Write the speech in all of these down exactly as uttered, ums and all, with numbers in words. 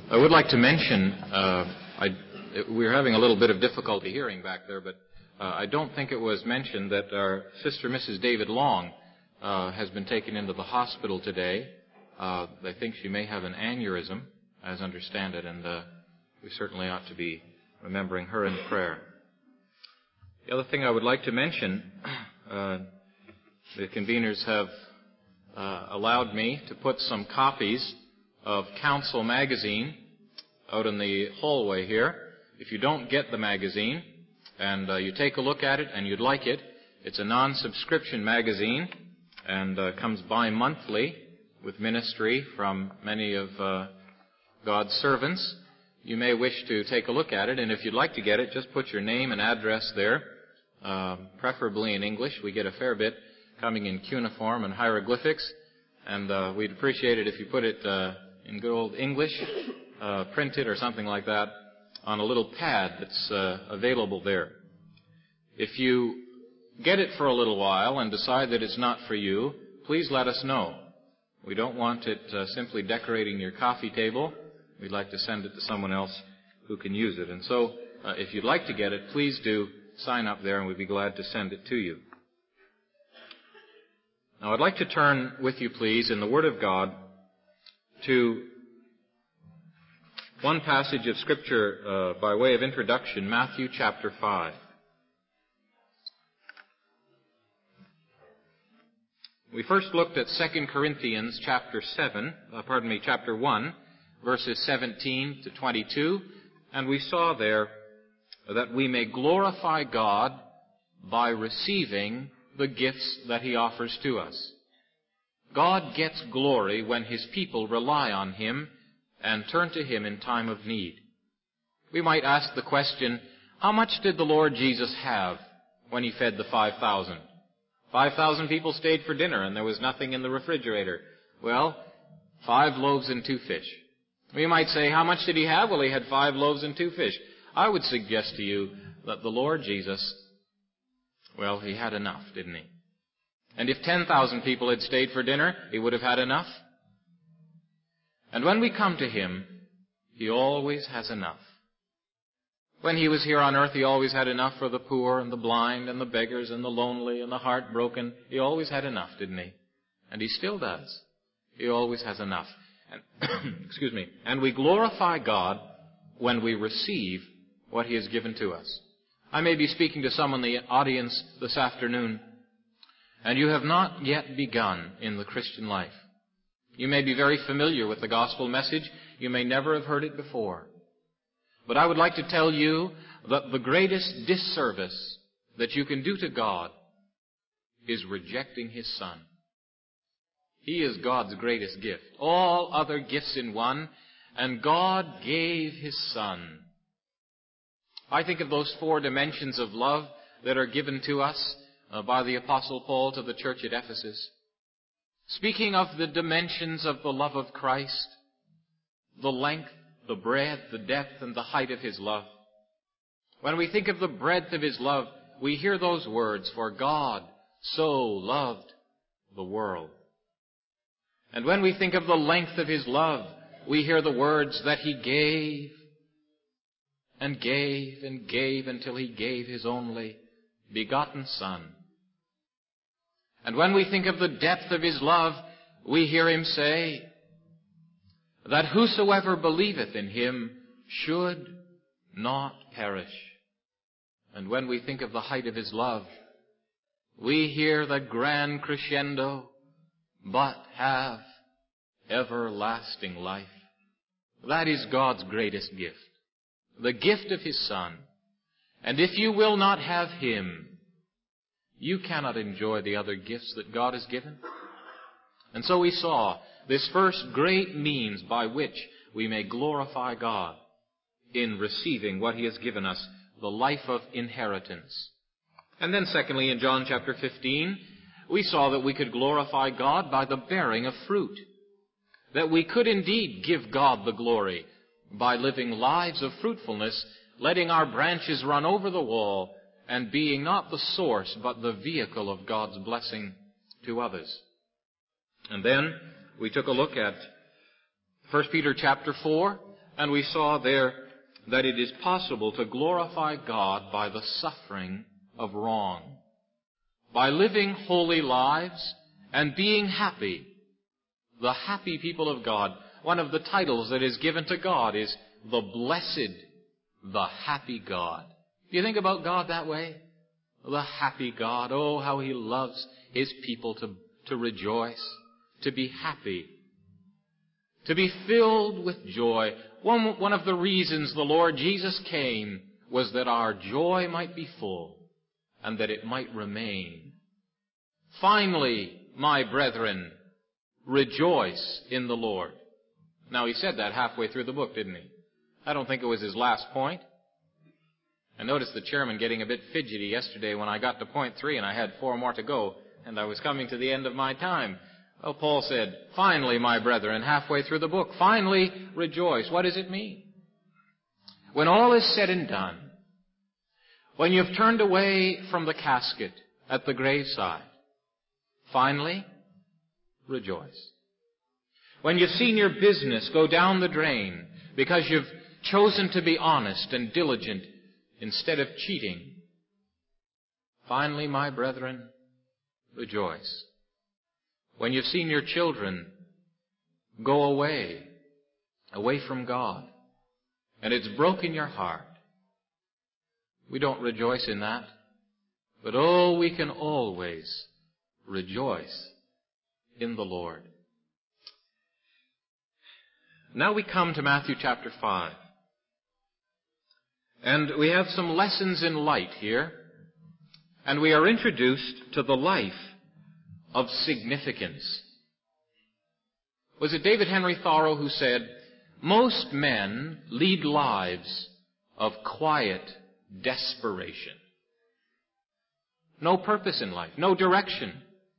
I would like to mention, uh, I, we were having a little bit of difficulty hearing back there, but uh, I don't think it was mentioned that our sister, Missus David Long, uh, has been taken into the hospital today. Uh, they think she may have an aneurysm, as I understand it, and uh, we certainly ought to be remembering her in prayer. The other thing I would like to mention, uh, the conveners have uh, allowed me to put some copies of Counsel magazine out in the hallway here. If you don't get the magazine and uh, you take a look at it and you'd like it, it's a non-subscription magazine and uh, comes bi-monthly with ministry from many of uh, God's servants. You may wish to take a look at it, and if you'd like to get it, just put your name and address there, uh, preferably in English. We get a fair bit coming in cuneiform and hieroglyphics, and uh, we'd appreciate it if you put it uh, in good old English, uh, printed or something like that, on a little pad that's uh, available there. If you get it for a little while and decide that it's not for you, please let us know. We don't want it uh, simply decorating your coffee table. We'd like to send it to someone else who can use it. And so, uh, if you'd like to get it, please do sign up there and we'd be glad to send it to you. Now, I'd like to turn with you, please, in the Word of God to one passage of Scripture uh, by way of introduction, Matthew chapter five. We first looked at Second Corinthians chapter seven, uh, pardon me, chapter one, verses seventeen to twenty-two, and we saw there that we may glorify God by receiving the gifts that He offers to us. God gets glory when His people rely on Him and turn to Him in time of need. We might ask the question, how much did the Lord Jesus have when He fed the five thousand? Five thousand people stayed for dinner and there was nothing in the refrigerator. Well, five loaves and two fish. We might say, how much did He have? Well, He had five loaves and two fish. I would suggest to you that the Lord Jesus, well, He had enough, didn't He? And if ten thousand people had stayed for dinner, He would have had enough. And when we come to Him, He always has enough. When He was here on earth, He always had enough for the poor and the blind and the beggars and the lonely and the heartbroken. He always had enough, didn't He? And He still does. He always has enough. And, excuse me. And we glorify God when we receive what He has given to us. I may be speaking to some in the audience this afternoon, and you have not yet begun in the Christian life. You may be very familiar with the gospel message. You may never have heard it before. But I would like to tell you that the greatest disservice that you can do to God is rejecting His Son. He is God's greatest gift. All other gifts in one, and God gave His Son. I think of those four dimensions of love that are given to us uh, by the Apostle Paul to the church at Ephesus. Speaking of the dimensions of the love of Christ, the length, the breadth, the depth, and the height of His love. When we think of the breadth of His love, we hear those words, for God so loved the world. And when we think of the length of His love, we hear the words that He gave and gave and gave until He gave His only begotten Son. And when we think of the depth of His love, we hear Him say that whosoever believeth in Him should not perish. And when we think of the height of His love, we hear the grand crescendo, but have everlasting life. That is God's greatest gift, the gift of His Son. And if you will not have Him, you cannot enjoy the other gifts that God has given. And so we saw this first great means by which we may glorify God in receiving what He has given us, the life of inheritance. And then secondly, in John chapter fifteen, we saw that we could glorify God by the bearing of fruit. That we could indeed give God the glory by living lives of fruitfulness, letting our branches run over the wall, and being not the source, but the vehicle of God's blessing to others. And then we took a look at First Peter chapter four And we saw there that it is possible to glorify God by the suffering of wrong, by living holy lives and being happy. The happy people of God. One of the titles that is given to God is the blessed, the happy God. Do you think about God that way? The happy God. Oh, how He loves His people to, to rejoice, to be happy, to be filled with joy. One, one of the reasons the Lord Jesus came was that our joy might be full and that it might remain. Finally, my brethren, rejoice in the Lord. Now, he said that halfway through the book, didn't he? I don't think it was his last point. I noticed the chairman getting a bit fidgety yesterday when I got to point three and I had four more to go, and I was coming to the end of my time. Well, Paul said, finally, my brethren, halfway through the book, finally rejoice. What does it mean? When all is said and done, when you've turned away from the casket at the graveside, finally, rejoice. When you've seen your business go down the drain because you've chosen to be honest and diligent instead of cheating, finally, my brethren, rejoice. When you've seen your children go away, away from God, and it's broken your heart, we don't rejoice in that, but oh, we can always rejoice in the Lord. Now we come to Matthew chapter five. And we have some lessons in light here. And we are introduced to the life of significance. Was it David Henry Thoreau who said, most men lead lives of quiet desperation. No purpose in life, no direction.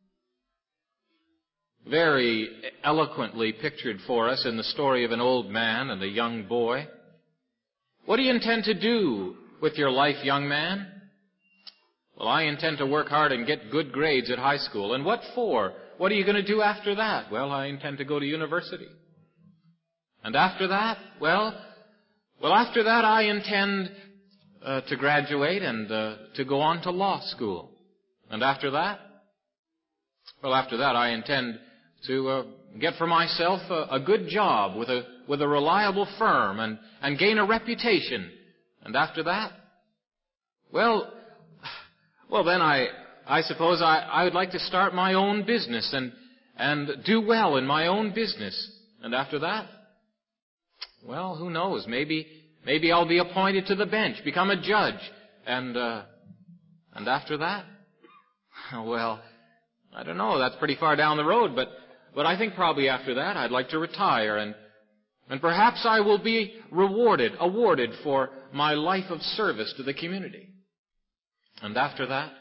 Very eloquently pictured for us in the story of an old man and a young boy. What do you intend to do with your life, young man? Well, I intend to work hard and get good grades at high school. And what for? What are you going to do after that? Well, I intend to go to university. And after that? Well, well, after that I intend uh, to graduate and uh, to go on to law school. And after that? Well, after that I intend to uh, get for myself a, a good job with a with a reliable firm and, and gain a reputation. And after that? Well, well then I I suppose I, I would like to start my own business and and do well in my own business. And after that? Well, who knows? Maybe maybe I'll be appointed to the bench, become a judge. And uh, and after that? Well, I don't know. That's pretty far down the road, but but I think probably after that I'd like to retire and and perhaps I will be rewarded, awarded for my life of service to the community. And after that?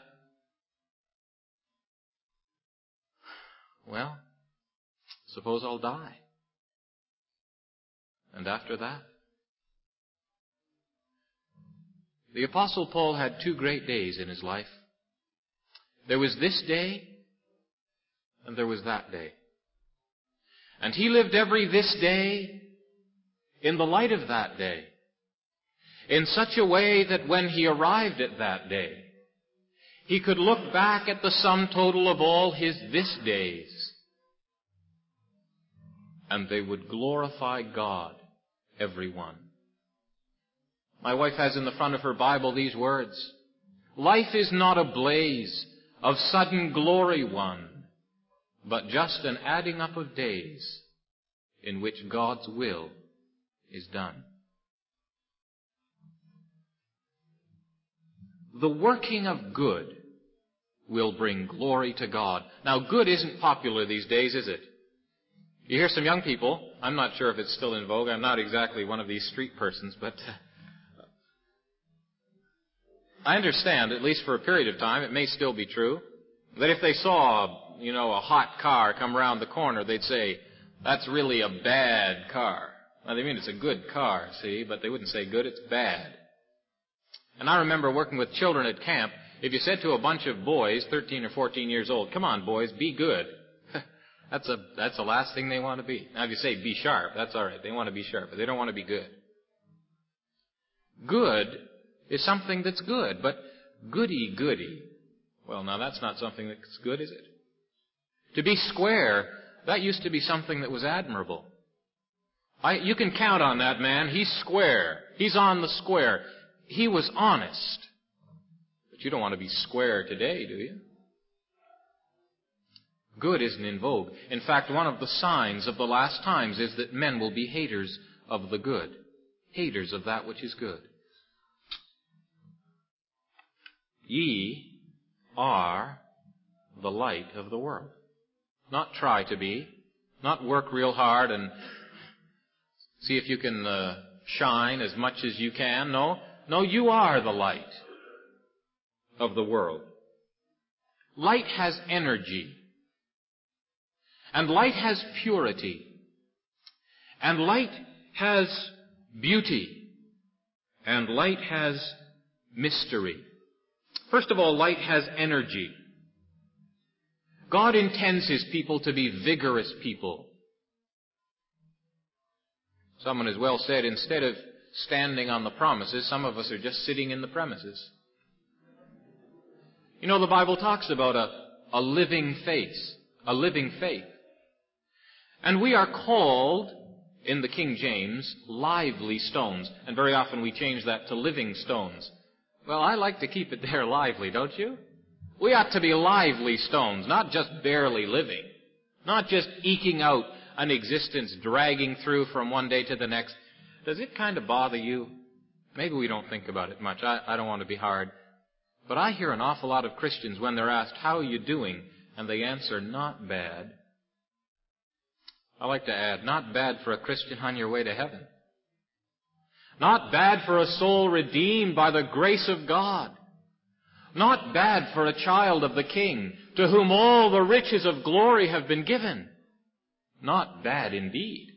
Well, suppose I'll die. And after that? The Apostle Paul had two great days in his life. There was this day, and there was that day. And he lived every this day in the light of that day, in such a way that when he arrived at that day, he could look back at the sum total of all his this days, and they would glorify God, every one. My wife has in the front of her Bible these words, life is not a blaze of sudden glory won, but just an adding up of days in which God's will is done. The working of good will bring glory to God. Now, good isn't popular these days, is it? You hear some young people, I'm not sure if it's still in vogue, I'm not exactly one of these street persons, but I understand, at least for a period of time, it may still be true, that if they saw, you know, a hot car come around the corner, they'd say, that's really a bad car. Now, they mean it's a good car, see, but they wouldn't say good, it's bad. And I remember working with children at camp, if you said to a bunch of boys, thirteen or fourteen years old, come on, boys, be good, That's a that's the last thing they want to be. Now, if you say be sharp, that's all right. They want to be sharp, but they don't want to be good. Good is something that's good, but goody-goody, well, now that's not something that's good, is it? To be square, that used to be something that was admirable. I, you can count on that man. He's square. He's on the square. He was honest. But you don't want to be square today, do you? Good isn't in vogue. In fact, one of the signs of the last times is that men will be haters of the good. Haters of that which is good. Ye are the light of the world. Not try to be. Not work real hard and see if you can uh, shine as much as you can. No. No, you are the light of the world. Light has energy. And light has purity. And light has beauty. And light has mystery. First of all, light has energy. God intends His people to be vigorous people. Someone has well said, instead of standing on the promises, some of us are just sitting in the premises. You know, the Bible talks about a, a living faith, a living faith. And we are called, in the King James, lively stones. And very often we change that to living stones. Well, I like to keep it there lively, don't you? We ought to be lively stones, not just barely living. Not just eking out an existence, dragging through from one day to the next. Does it kind of bother you? Maybe we don't think about it much. I, I don't want to be hard. But I hear an awful lot of Christians when they're asked, how are you doing? And they answer, not bad. I like to add, not bad for a Christian on your way to heaven. Not bad for a soul redeemed by the grace of God. Not bad for a child of the King, to whom all the riches of glory have been given. Not bad indeed.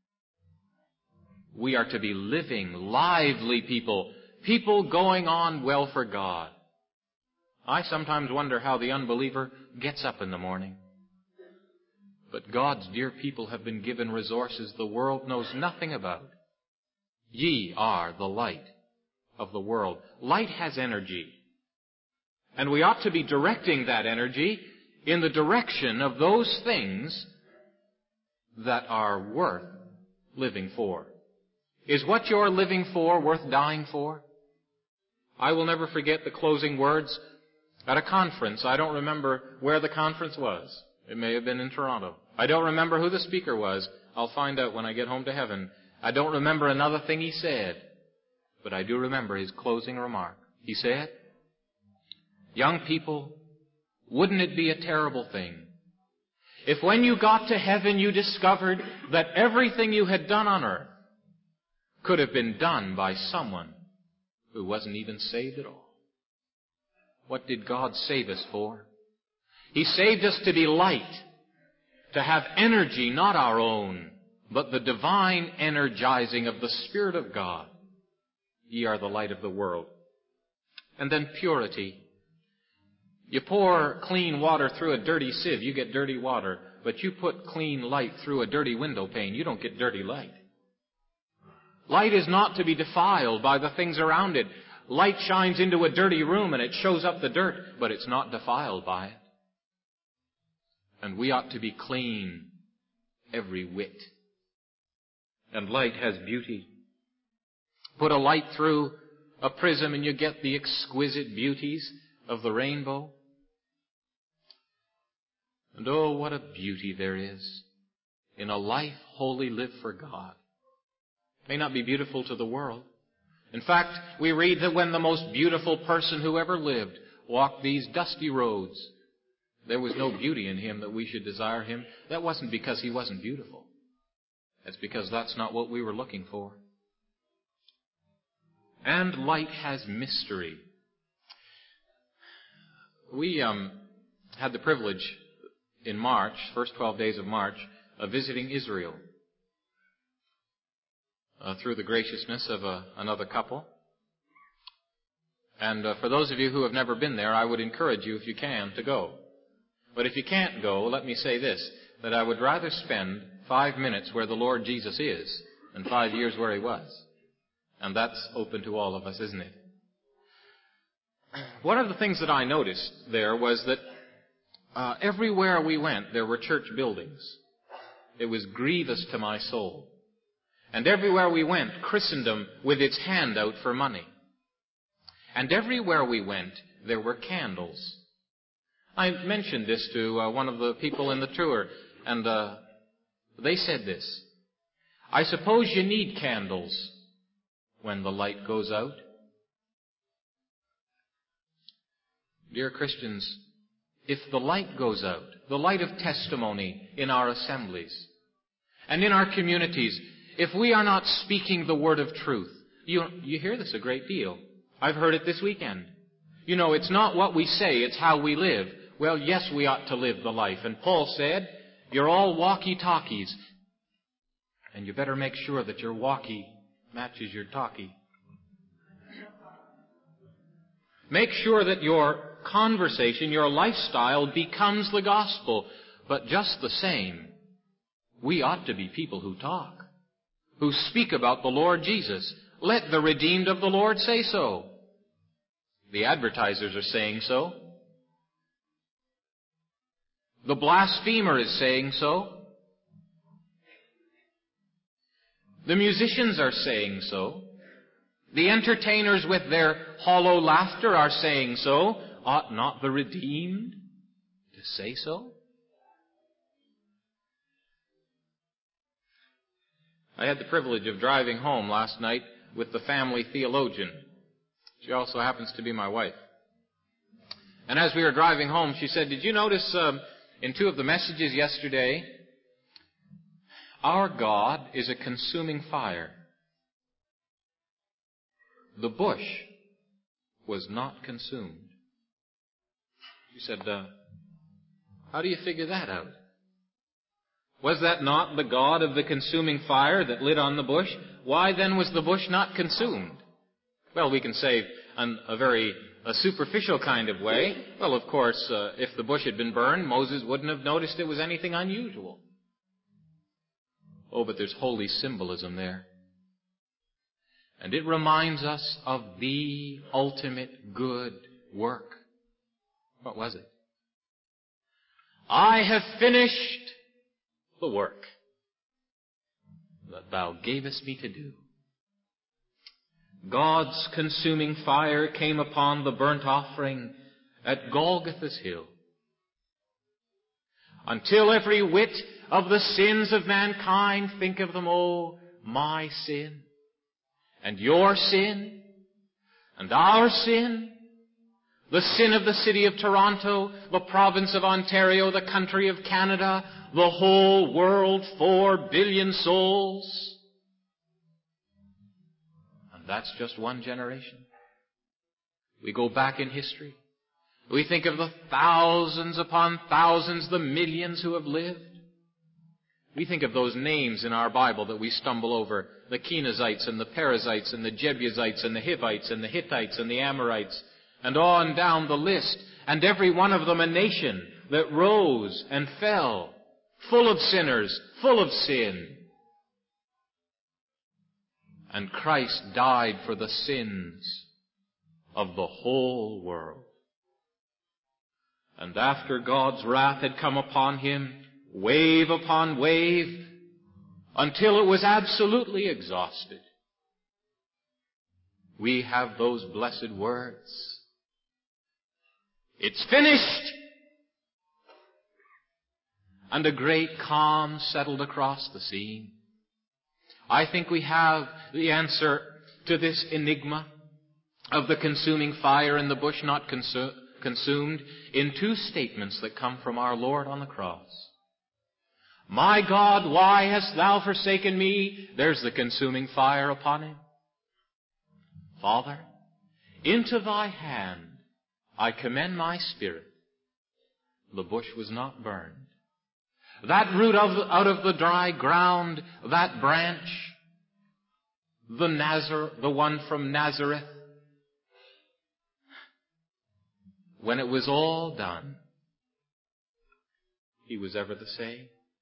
We are to be living, lively people, people going on well for God. I sometimes wonder how the unbeliever gets up in the morning. But God's dear people have been given resources the world knows nothing about. Ye are the light of the world. Light has energy. And we ought to be directing that energy in the direction of those things that are worth living for. Is what you're living for worth dying for? I will never forget the closing words at a conference. I don't remember where the conference was. It may have been in Toronto. I don't remember who the speaker was. I'll find out when I get home to heaven. I don't remember another thing he said. But I do remember his closing remark. He said, young people, wouldn't it be a terrible thing if when you got to heaven you discovered that everything you had done on earth could have been done by someone who wasn't even saved at all? What did God save us for? He saved us to be light, to have energy, not our own, but the divine energizing of the Spirit of God. Ye are the light of the world. And then purity. You pour clean water through a dirty sieve, you get dirty water. But you put clean light through a dirty window pane, you don't get dirty light. Light is not to be defiled by the things around it. Light shines into a dirty room and it shows up the dirt, but it's not defiled by it. And we ought to be clean every whit. And light has beauty. Put a light through a prism and you get the exquisite beauties of the rainbow. And oh, what a beauty there is in a life wholly lived for God. It may not be beautiful to the world. In fact, we read that when the most beautiful person who ever lived walked these dusty roads, there was no beauty in him that we should desire him. That wasn't because he wasn't beautiful. That's because that's not what we were looking for. And light has mystery. We um, had the privilege in March, first twelve days of March, of visiting Israel uh, through the graciousness of a, another couple. And uh, for those of you who have never been there, I would encourage you, if you can, to go. But if you can't go, let me say this. that I would rather spend five minutes where the Lord Jesus is than five years where he was. And that's open to all of us, isn't it? One of the things that I noticed there was that uh, everywhere we went, there were church buildings. It was grievous to my soul. And everywhere we went, Christendom with its hand out for money. And everywhere we went, there were candles. I mentioned this to uh, one of the people in the tour, and uh, they said this: I suppose you need candles when the light goes out. Dear Christians, if the light goes out, the light of testimony in our assemblies and in our communities, if we are not speaking the word of truth, you, you hear this a great deal. I've heard it this weekend. You know, it's not what we say, it's how we live. Well, yes, we ought to live the life. And Paul said, you're all walkie-talkies. And you better make sure that your walkie matches your talkie. Make sure that your conversation, your lifestyle becomes the gospel. But just the same, we ought to be people who talk, who speak about the Lord Jesus. Let the redeemed of the Lord say so. The advertisers are saying so. The blasphemer is saying so. The musicians are saying so. The entertainers with their hollow laughter are saying so. Ought not the redeemed to say so? I had the privilege of driving home last night with the family theologian. She also happens to be my wife. And as we were driving home, she said, did you notice um, in two of the messages yesterday, our God is a consuming fire. The bush was not consumed. She said, uh, how do you figure that out? Was that not the God of the consuming fire that lit on the bush? Why then was the bush not consumed? Well, we can say in a very a superficial kind of way, well, of course, uh, if the bush had been burned, Moses wouldn't have noticed it was anything unusual. Oh, but there's holy symbolism there. And it reminds us of the ultimate good work. What was it? I have finished the work that thou gavest me to do. God's consuming fire came upon the burnt offering at Golgotha's hill. Until every whit of the sins of mankind, think of them, oh, my sin, and your sin, and our sin, the sin of the city of Toronto, the province of Ontario, the country of Canada, the whole world, four billion souls. And that's just one generation. We go back in history. We think of the thousands upon thousands, the millions who have lived. We think of those names in our Bible that we stumble over, the Kenizzites and the Perizzites and the Jebusites and the Hivites and the Hittites and the Amorites, and on down the list, and every one of them a nation that rose and fell, full of sinners, full of sin. And Christ died for the sins of the whole world. And after God's wrath had come upon him, wave upon wave, until it was absolutely exhausted, we have those blessed words. It's finished! And a great calm settled across the scene. I think we have the answer to this enigma of the consuming fire and the bush not consu- consumed in two statements that come from our Lord on the cross. My God, why hast thou forsaken me? There's the consuming fire upon him. Father, into thy hand I commend my spirit. The bush was not burned. That root of, out of the dry ground, that branch, the Nazar, the one from Nazareth, when it was all done, he was ever the same.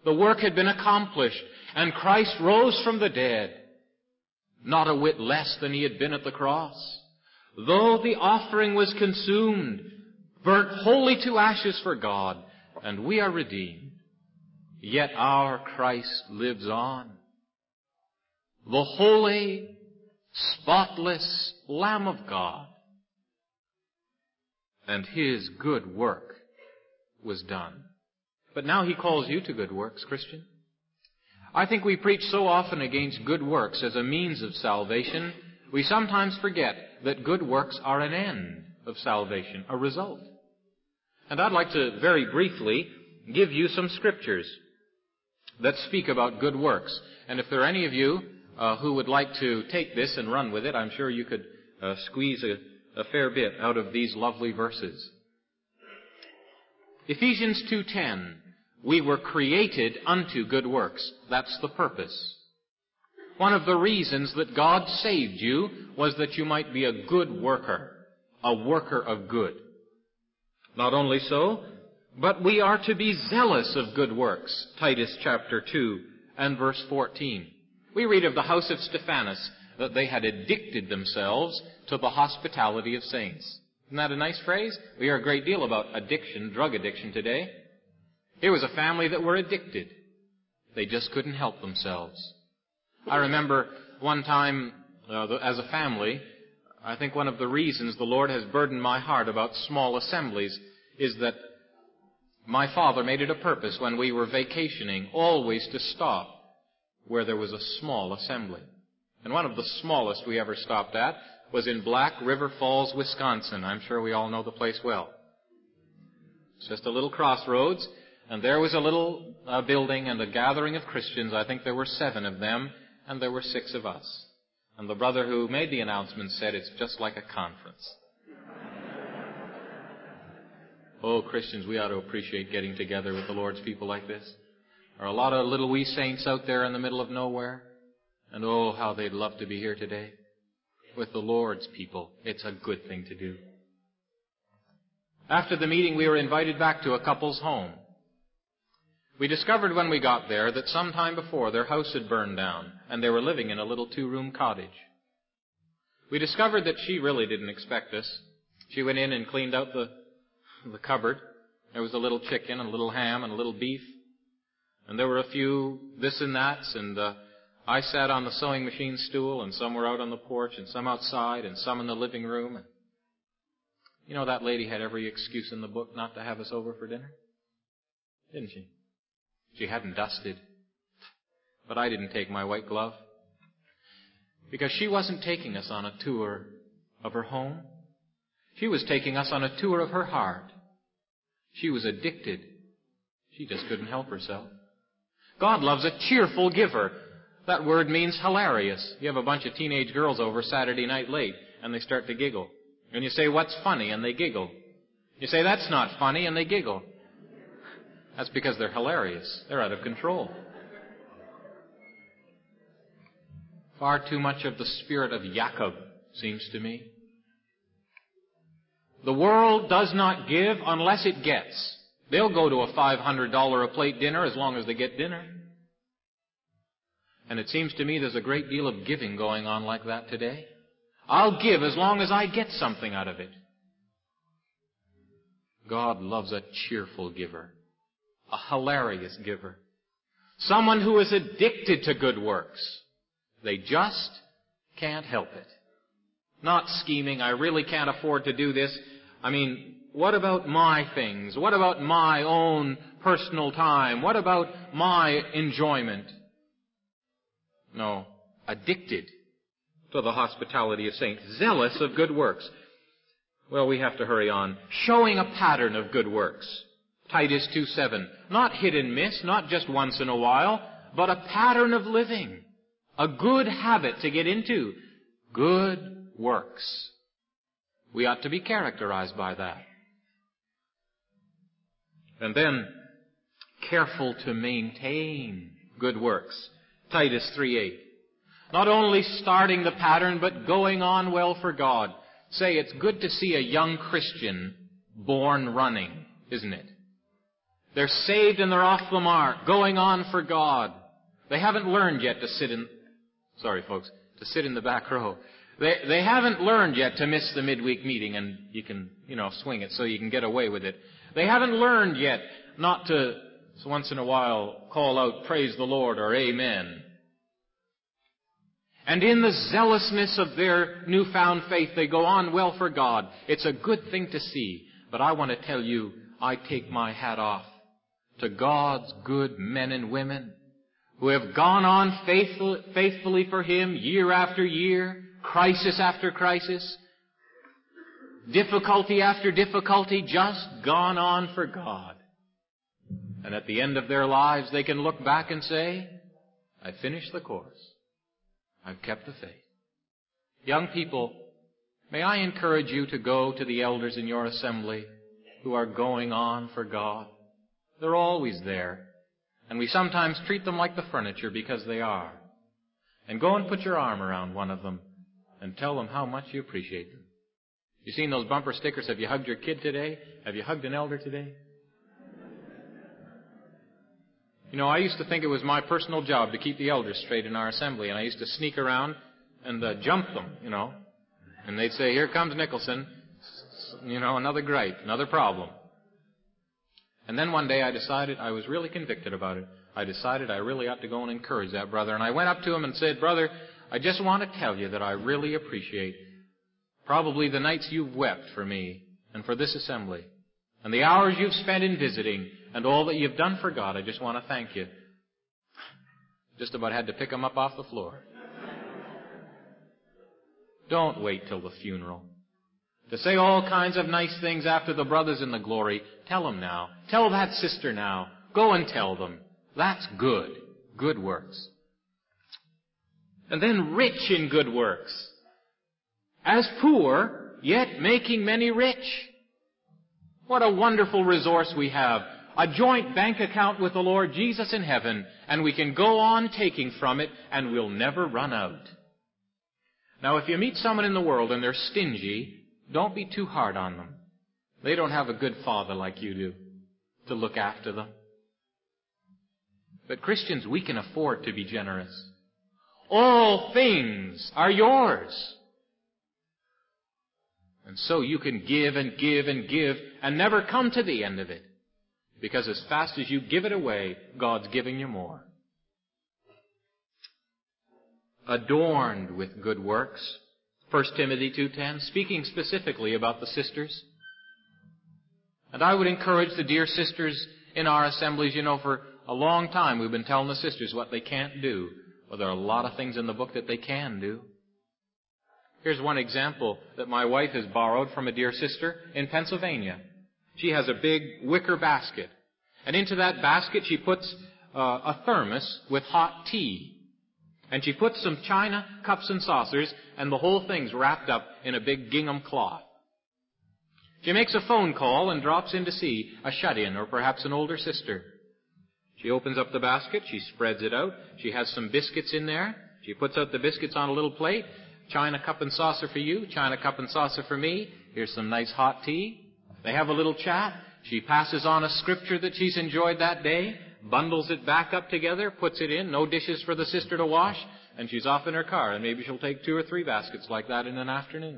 The work had been accomplished, and Christ rose from the dead, not a whit less than he had been at the cross. Though the offering was consumed, burnt wholly to ashes for God, and we are redeemed, yet our Christ lives on. The holy, spotless Lamb of God. And his good work was done. But now he calls you to good works, Christian. I think we preach so often against good works as a means of salvation, we sometimes forget that good works are an end of salvation, a result. And I'd like to very briefly give you some scriptures that speak about good works. And if there are any of you uh, who would like to take this and run with it, I'm sure you could uh, squeeze a a fair bit out of these lovely verses. Ephesians two ten, we were created unto good works. That's the purpose. One of the reasons that God saved you was that you might be a good worker, a worker of good. Not only so, but we are to be zealous of good works. Titus chapter two and verse fourteen. We read of the house of Stephanus that they had addicted themselves to the hospitality of saints. Isn't that a nice phrase? We hear a great deal about addiction, drug addiction today. Here was a family that were addicted. They just couldn't help themselves. I remember one time, uh, as a family, I think one of the reasons the Lord has burdened my heart about small assemblies is that my father made it a purpose when we were vacationing always to stop where there was a small assembly. And one of the smallest we ever stopped at was in Black River Falls, Wisconsin. I'm sure we all know the place well. It's just a little crossroads, and there was a little uh, building and a gathering of Christians. I think there were seven of them, and there were six of us. And the brother who made the announcement said, it's just like a conference. Oh, Christians, we ought to appreciate getting together with the Lord's people like this. There are a lot of little wee saints out there in the middle of nowhere. And oh, how they'd love to be here today. With the Lord's people, it's a good thing to do. After the meeting, we were invited back to a couple's home. We discovered when we got there that some time before their house had burned down, and they were living in a little two-room cottage. We discovered that she really didn't expect us. She went in and cleaned out the, the cupboard. There was a little chicken, and a little ham, and a little beef. And there were a few this and that's, and uh, I sat on the sewing machine stool, and some were out on the porch, and some outside, and some in the living room. And you know, that lady had every excuse in the book not to have us over for dinner, didn't she? She hadn't dusted. But I didn't take my white glove. Because she wasn't taking us on a tour of her home. She was taking us on a tour of her heart. She was addicted. She just couldn't help herself. God loves a cheerful giver. That word means hilarious. You have a bunch of teenage girls over Saturday night late, and they start to giggle. And you say, what's funny? And they giggle. You say, that's not funny, and they giggle. That's because they're hilarious. They're out of control. Far too much of the spirit of Jacob, seems to me. The world does not give unless it gets. They'll go to a five hundred dollars a plate dinner as long as they get dinner. And it seems to me there's a great deal of giving going on like that today. I'll give as long as I get something out of it. God loves a cheerful giver, a hilarious giver, someone who is addicted to good works. They just can't help it. Not scheming, I really can't afford to do this. I mean, what about my things? What about my own personal time? What about my enjoyment? No, addicted to the hospitality of saints, zealous of good works. Well, we have to hurry on. Showing a pattern of good works. Titus two seven. Not hit and miss, not just once in a while, but a pattern of living. A good habit to get into. Good works. We ought to be characterized by that. And then, careful to maintain good works. Titus three eight. Not only starting the pattern, but going on well for God. Say, it's good to see a young Christian born running, isn't it? They're saved and they're off the mark, going on for God. They haven't learned yet to sit in, sorry folks, to sit in the back row. They, they haven't learned yet to miss the midweek meeting and you can, you know, swing it so you can get away with it. They haven't learned yet not to, so once in a while, call out, praise the Lord or amen. And in the zealousness of their newfound faith, they go on well for God. It's a good thing to see. But I want to tell you, I take my hat off to God's good men and women who have gone on faithful, faithfully for Him year after year, crisis after crisis, difficulty after difficulty, just gone on for God. And at the end of their lives, they can look back and say, I finished the course. I've kept the faith. Young people, may I encourage you to go to the elders in your assembly who are going on for God. They're always there. And we sometimes treat them like the furniture because they are. And go and put your arm around one of them and tell them how much you appreciate them. You seen those bumper stickers, have you hugged your kid today? Have you hugged an elder today? You know, I used to think it was my personal job to keep the elders straight in our assembly, and I used to sneak around and uh, jump them, you know. And they'd say, here comes Nicholson, you know, another gripe, another problem. And then one day I decided, I was really convicted about it. I decided I really ought to go and encourage that brother. And I went up to him and said, brother, I just want to tell you that I really appreciate probably the nights you've wept for me and for this assembly. And the hours you've spent in visiting and all that you've done for God, I just want to thank you. Just about had to pick him up off the floor. Don't wait till the funeral. To say all kinds of nice things after the brother's in the glory, tell them now. Tell that sister now. Go and tell them. That's good. Good works. And then rich in good works. As poor, yet making many rich. What a wonderful resource we have. A joint bank account with the Lord Jesus in heaven, and we can go on taking from it, and we'll never run out. Now, if you meet someone in the world and they're stingy, don't be too hard on them. They don't have a good father like you do to look after them. But Christians, we can afford to be generous. All things are yours. And so you can give and give and give and never come to the end of it. Because as fast as you give it away, God's giving you more. Adorned with good works. First Timothy two ten, speaking specifically about the sisters. And I would encourage the dear sisters in our assemblies, you know, for a long time we've been telling the sisters what they can't do. Well, there are a lot of things in the book that they can do. Here's one example that my wife has borrowed from a dear sister in Pennsylvania. She has a big wicker basket. And into that basket she puts uh, a thermos with hot tea. And she puts some china cups and saucers, and the whole thing's wrapped up in a big gingham cloth. She makes a phone call and drops in to see a shut-in or perhaps an older sister. She opens up the basket, she spreads it out, she has some biscuits in there, she puts out the biscuits on a little plate, china cup and saucer for you, china cup and saucer for me, here's some nice hot tea. They have a little chat, she passes on a scripture that she's enjoyed that day, bundles it back up together, puts it in, no dishes for the sister to wash, and she's off in her car, and maybe she'll take two or three baskets like that in an afternoon.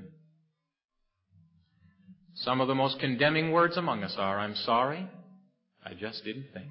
Some of the most condemning words among us are, I'm sorry, I just didn't think.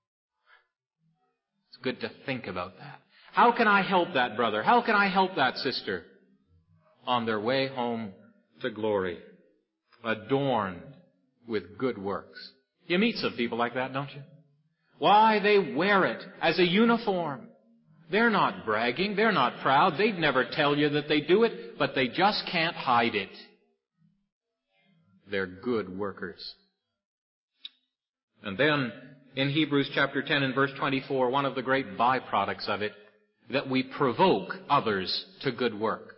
It's good to think about that. How can I help that brother? How can I help that sister on their way home to glory, adorned with good works? You meet some people like that, don't you? Why, they wear it as a uniform. They're not bragging. They're not proud. They'd never tell you that they do it, but they just can't hide it. They're good workers. And then, in Hebrews chapter ten and verse twenty-four, one of the great byproducts of it, that we provoke others to good work.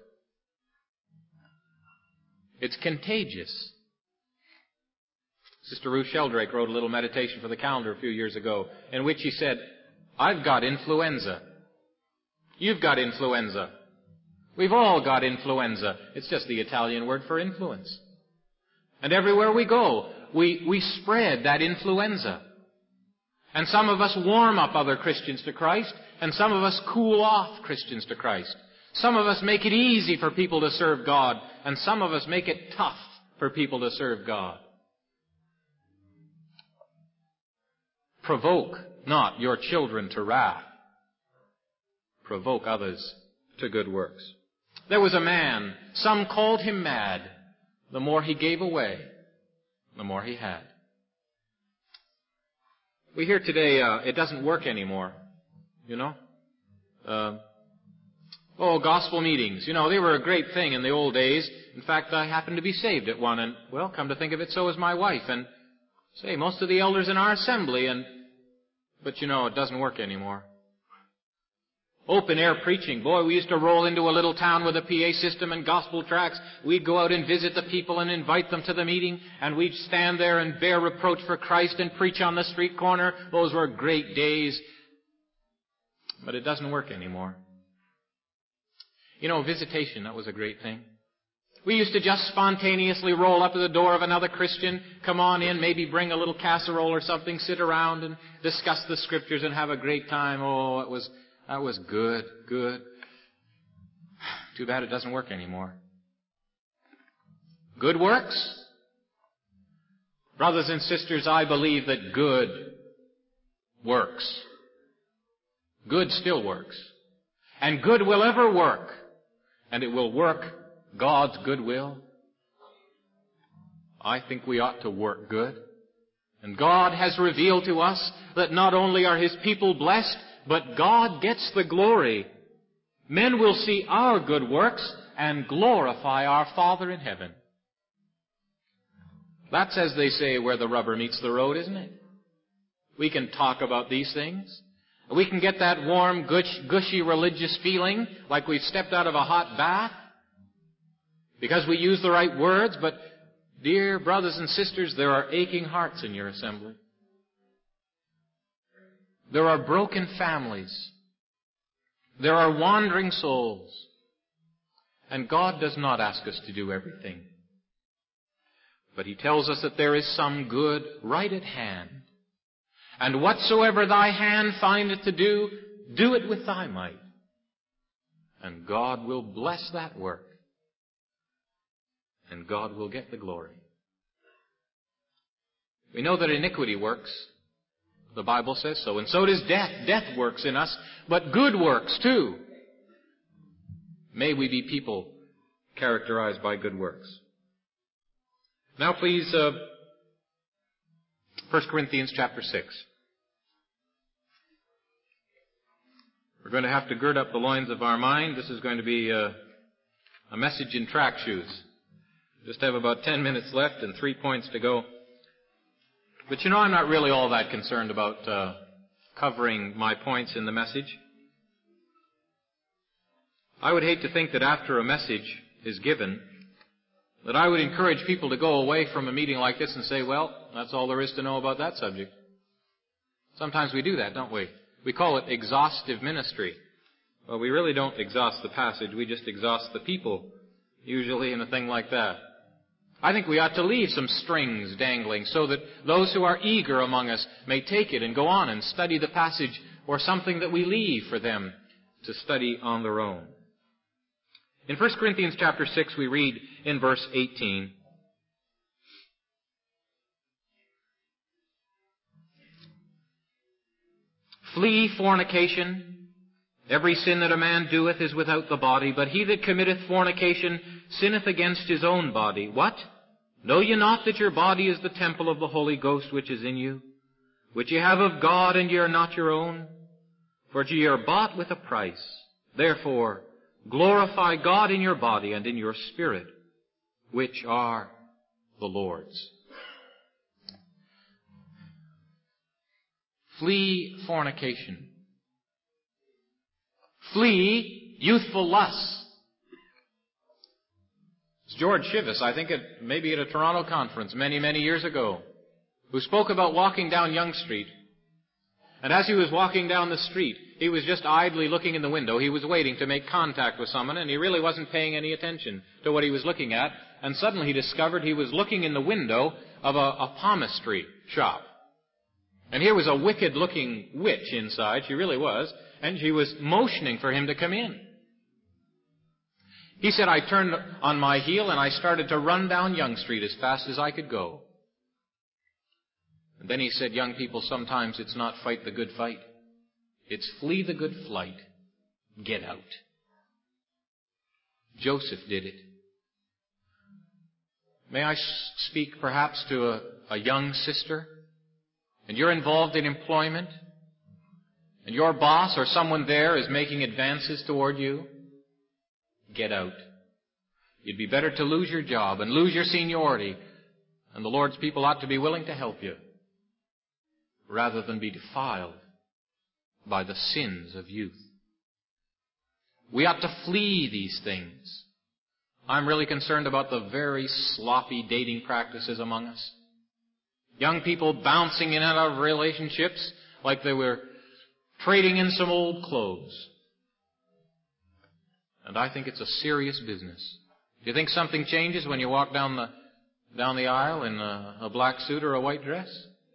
It's contagious. Sister Ruth Sheldrake wrote a little meditation for the calendar a few years ago, in which she said, I've got influenza. You've got influenza. We've all got influenza. It's just the Italian word for influence. And everywhere we go, we, we spread that influenza. And some of us warm up other Christians to Christ, and some of us cool off Christians to Christ. Some of us make it easy for people to serve God, and some of us make it tough for people to serve God. Provoke not your children to wrath. Provoke others to good works. There was a man, some called him mad. The more he gave away, the more he had. We hear today, uh, it doesn't work anymore, you know. Uh, oh, gospel meetings. You know, they were a great thing in the old days. In fact, I happened to be saved at one, and, well, come to think of it, so is my wife. And, say, most of the elders in our assembly, and, but, you know, it doesn't work anymore. Open-air preaching. Boy, we used to roll into a little town with a P A system and gospel tracts. We'd go out and visit the people and invite them to the meeting, and we'd stand there and bear reproach for Christ and preach on the street corner. Those were great days. But it doesn't work anymore. You know, visitation, that was a great thing. We used to just spontaneously roll up to the door of another Christian, come on in, maybe bring a little casserole or something, sit around and discuss the Scriptures and have a great time. Oh, it was... That was good, good. Too bad it doesn't work anymore. Good works? Brothers and sisters, I believe that good works. Good still works. And good will ever work. And it will work God's good will. I think we ought to work good. And God has revealed to us that not only are His people blessed, but God gets the glory. Men will see our good works and glorify our Father in heaven. That's, as they say, where the rubber meets the road, isn't it? We can talk about these things. We can get that warm, gush, gushy religious feeling like we've stepped out of a hot bath because we use the right words. But, dear brothers and sisters, there are aching hearts in your assembly. There are broken families. There are wandering souls. And God does not ask us to do everything. But He tells us that there is some good right at hand. And whatsoever thy hand findeth to do, do it with thy might. And God will bless that work. And God will get the glory. We know that iniquity works. The Bible says so. And so does death. Death works in us, but good works too. May we be people characterized by good works. Now please, uh, First Corinthians chapter six. We're going to have to gird up the loins of our mind. This is going to be uh, a message in track shoes. Just have about ten minutes left and three points to go. But you know, I'm not really all that concerned about uh, covering my points in the message. I would hate to think that after a message is given, that I would encourage people to go away from a meeting like this and say, well, that's all there is to know about that subject. Sometimes we do that, don't we? We call it exhaustive ministry. Well, we really don't exhaust the passage. We just exhaust the people, usually in a thing like that. I think we ought to leave some strings dangling so that those who are eager among us may take it and go on and study the passage or something that we leave for them to study on their own. In First Corinthians chapter six, we read in verse eighteen, Flee fornication. Every sin that a man doeth is without the body, but he that committeth fornication sinneth against his own body. What? Know ye not that your body is the temple of the Holy Ghost which is in you, which ye have of God, and ye are not your own? For ye are bought with a price. Therefore, glorify God in your body and in your spirit, which are the Lord's. Flee fornication. Flee youthful lusts. It's George Chivas, I think, at, maybe at a Toronto conference many, many years ago, who spoke about walking down Yonge Street. And as he was walking down the street, he was just idly looking in the window. He was waiting to make contact with someone, and he really wasn't paying any attention to what he was looking at. And suddenly he discovered he was looking in the window of a, a palmistry shop. And here was a wicked-looking witch inside, she really was, and she was motioning for him to come in. He said, I turned on my heel and I started to run down Yonge Street as fast as I could go. And then he said, young people, sometimes it's not fight the good fight. It's flee the good flight. Get out. Joseph did it. May I speak perhaps to a, a young sister? And you're involved in employment? And your boss or someone there is making advances toward you? Get out. You'd be better to lose your job and lose your seniority, and the Lord's people ought to be willing to help you, rather than be defiled by the sins of youth. We ought to flee these things. I'm really concerned about the very sloppy dating practices among us. Young people bouncing in and out of relationships like they were trading in some old clothes. And I think it's a serious business. Do you think something changes when you walk down the down the aisle in a, a black suit or a white dress?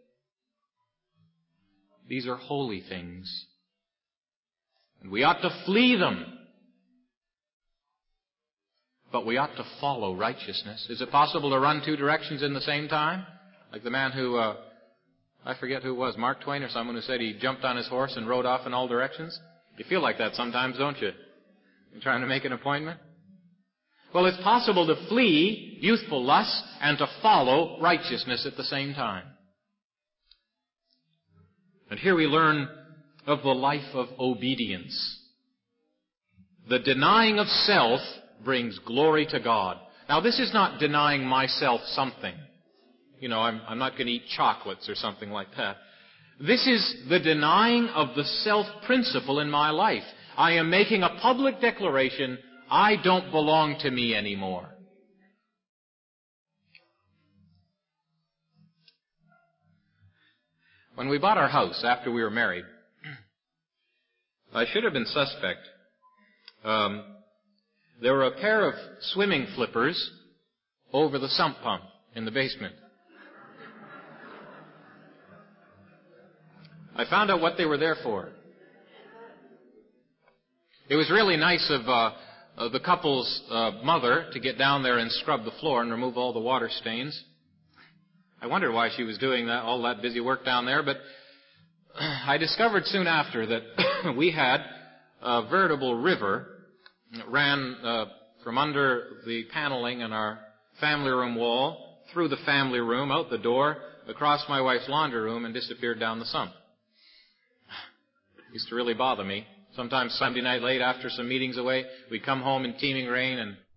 These are holy things. And we ought to flee them. But we ought to follow righteousness. Is it possible to run two directions in the same time? Like the man who, uh, I forget who it was, Mark Twain or someone who said he jumped on his horse and rode off in all directions? You feel like that sometimes, don't you? You're trying to make an appointment? Well, it's possible to flee youthful lust and to follow righteousness at the same time. And here we learn of the life of obedience. The denying of self brings glory to God. Now, this is not denying myself something. You know, I'm, I'm not going to eat chocolates or something like that. This is the denying of the self principle in my life. I am making a public declaration, I don't belong to me anymore. When we bought our house after we were married, I should have been suspect. Um, there were a pair of swimming flippers over the sump pump in the basement. I found out what they were there for. It was really nice of uh, uh, the couple's uh, mother to get down there and scrub the floor and remove all the water stains. I wondered why she was doing that, all that busy work down there, but I discovered soon after that we had a veritable river that ran uh, from under the paneling in our family room wall, through the family room, out the door, across my wife's laundry room, and disappeared down the sump. It used to really bother me. Sometimes Sunday night late after some meetings away, we'd come home in teeming rain and